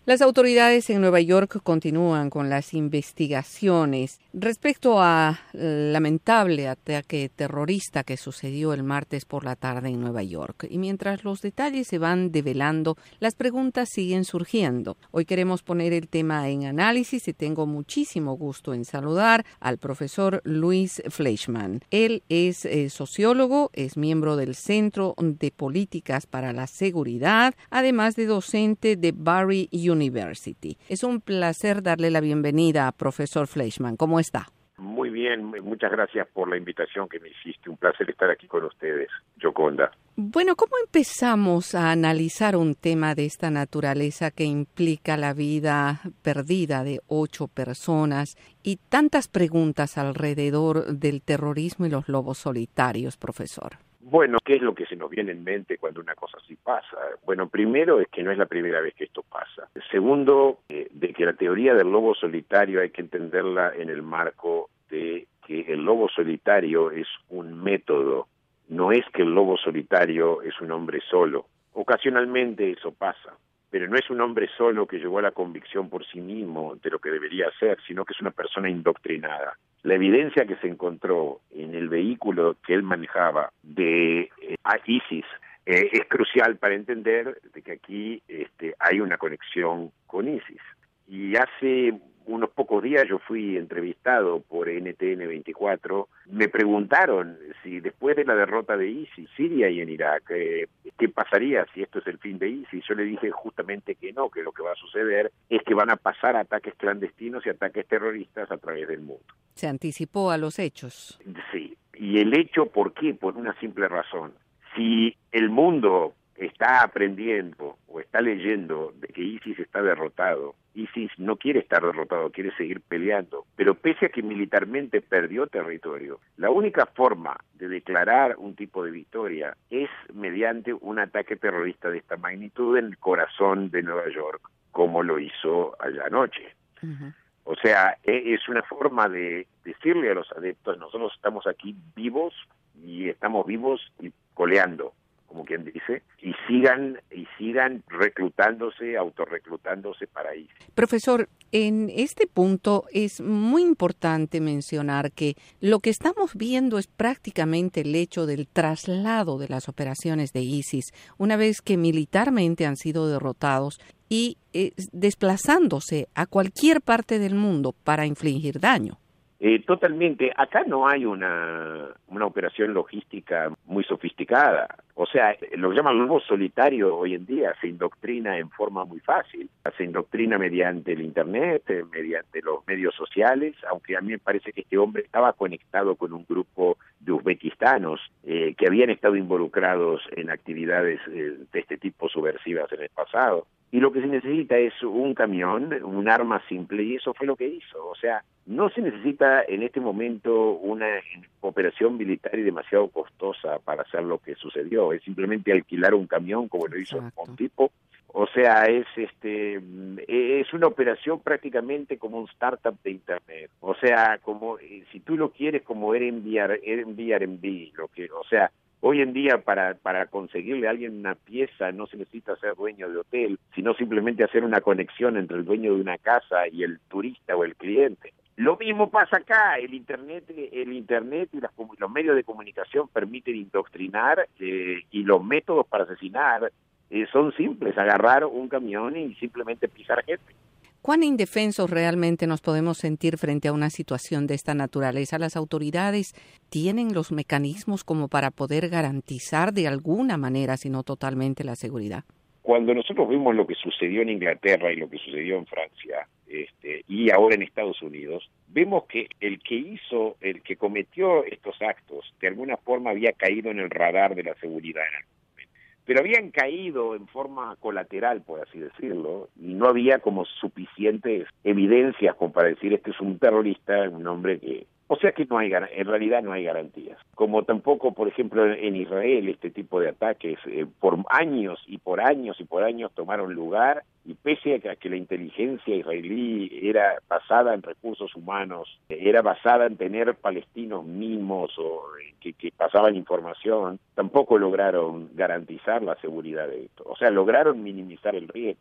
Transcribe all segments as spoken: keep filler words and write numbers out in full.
Las autoridades en Nueva York continúan con las investigaciones respecto a lamentable ataque terrorista que sucedió el martes por la tarde en Nueva York. Y mientras los detalles se van develando, las preguntas siguen surgiendo. Hoy queremos poner el tema en análisis y tengo muchísimo gusto en saludar al profesor Luis Fleischman. Él es eh, sociólogo, es miembro del Centro de Políticas para la Seguridad, además de docente de Barry University. Es un placer darle la bienvenida a profesor Fleischman. ¿Cómo está? Muy bien, muchas gracias por la invitación que me hiciste. Un placer estar aquí con ustedes, Yoconda. Bueno, ¿cómo empezamos a analizar un tema de esta naturaleza que implica la vida perdida de ocho personas y tantas preguntas alrededor del terrorismo y los lobos solitarios, profesor? Bueno, ¿qué es lo que se nos viene en mente cuando una cosa así pasa? Bueno, primero es que no es la primera vez que esto pasa. Segundo, eh, de que la teoría del lobo solitario hay que entenderla en el marco de que el lobo solitario es un método. No es que el lobo solitario es un hombre solo. Ocasionalmente eso pasa, pero no es un hombre solo que llegó a la convicción por sí mismo de lo que debería hacer, sino que es una persona indoctrinada. La evidencia que se encontró en el vehículo que él manejaba de eh, ISIS eh, es crucial para entender de que aquí este, hay una conexión con ISIS. Y hace unos pocos días yo fui entrevistado por N T N veinticuatro. Me preguntaron si después de la derrota de ISIS, Siria y en Irak, eh, ¿qué pasaría si esto es el fin de ISIS? Yo le dije justamente que no, que lo que va a suceder es que van a pasar ataques clandestinos y ataques terroristas a través del mundo. Se anticipó a los hechos. Sí, y el hecho, ¿por qué? Por una simple razón. Si el mundo está aprendiendo o está leyendo de que ISIS está derrotado, ISIS no quiere estar derrotado, quiere seguir peleando, pero pese a que militarmente perdió territorio, la única forma de declarar un tipo de victoria es mediante un ataque terrorista de esta magnitud en el corazón de Nueva York, como lo hizo allá anoche. Uh-huh. O sea, es una forma de decirle a los adeptos, nosotros estamos aquí vivos y estamos vivos y coleando, como quien dice, y sigan y sigan reclutándose, autorreclutándose para ir. Profesor, en este punto es muy importante mencionar que lo que estamos viendo es prácticamente el hecho del traslado de las operaciones de ISIS, una vez que militarmente han sido derrotados y eh, desplazándose a cualquier parte del mundo para infligir daño. Eh, totalmente. Acá no hay una, una operación logística muy sofisticada. O sea, lo que llaman lobo solitario hoy en día se indoctrina en forma muy fácil. Se indoctrina mediante el Internet, eh, mediante los medios sociales, aunque a mí me parece que este hombre estaba conectado con un grupo de uzbekistanos eh, que habían estado involucrados en actividades eh, de este tipo subversivas en el pasado. Y lo que se necesita es un camión, un arma simple, y eso fue lo que hizo. O sea, no se necesita en este momento una operación militar y demasiado costosa para hacer lo que sucedió. Es simplemente alquilar un camión, como lo hizo un tipo. O sea, es este es una operación prácticamente como un startup de Internet. O sea, como si tú lo quieres como Airbnb, Airbnb, lo que, o sea, hoy en día para, para conseguirle a alguien una pieza no se necesita ser dueño de hotel, sino simplemente hacer una conexión entre el dueño de una casa y el turista o el cliente. Lo mismo pasa acá, el internet, el internet y las, los medios de comunicación permiten indoctrinar eh, y los métodos para asesinar eh, son simples, agarrar un camión y simplemente pisar gente. ¿Cuán indefensos realmente nos podemos sentir frente a una situación de esta naturaleza? ¿Las autoridades tienen los mecanismos como para poder garantizar de alguna manera, si no totalmente, la seguridad? Cuando nosotros vimos lo que sucedió en Inglaterra y lo que sucedió en Francia este, y ahora en Estados Unidos, vemos que el que hizo, el que cometió estos actos, de alguna forma había caído en el radar de la seguridad en algún momento. Pero habían caído en forma colateral, por así decirlo, y no había como suficientes evidencias como para decir este es un terrorista, un hombre que... O sea que no hay, en realidad no hay garantías. Como tampoco, por ejemplo, en Israel este tipo de ataques eh, por años y por años y por años tomaron lugar y pese a que la inteligencia israelí era basada en recursos humanos, era basada en tener palestinos mismos o que, que pasaban información, tampoco lograron garantizar la seguridad de esto. O sea, lograron minimizar el riesgo,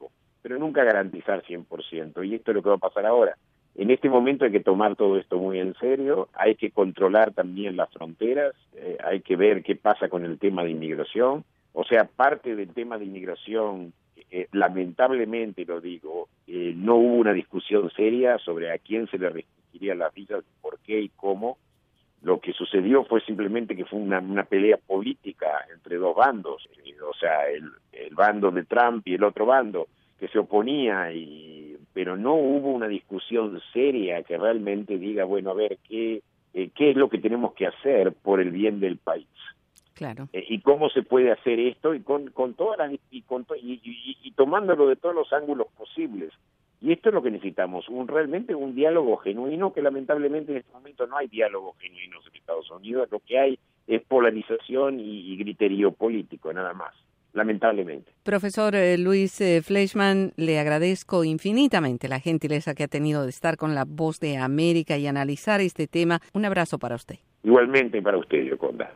pero nunca garantizar cien por ciento. Y esto es lo que va a pasar ahora. En este momento hay que tomar todo esto muy en serio, hay que controlar también las fronteras, eh, hay que ver qué pasa con el tema de inmigración. O sea, parte del tema de inmigración, eh, lamentablemente lo digo, eh, no hubo una discusión seria sobre a quién se le restringirían las visas, por qué y cómo. Lo que sucedió fue simplemente que fue una, una pelea política entre dos bandos, eh, o sea, el, el bando de Trump y el otro bando que se oponía, y pero no hubo una discusión seria que realmente diga, bueno, a ver, ¿qué, eh, qué es lo que tenemos que hacer por el bien del país? Claro. Eh, y cómo se puede hacer esto y con, con todas las, y, con to, y, y, y tomándolo de todos los ángulos posibles. Y esto es lo que necesitamos, un realmente un diálogo genuino, que lamentablemente en este momento no hay diálogo genuino en Estados Unidos. Lo que hay es polarización y, y griterío político, nada más, lamentablemente. Profesor eh, Luis eh, Fleischmann, le agradezco infinitamente la gentileza que ha tenido de estar con La Voz de América y analizar este tema. Un abrazo para usted. Igualmente para usted, Yoconda.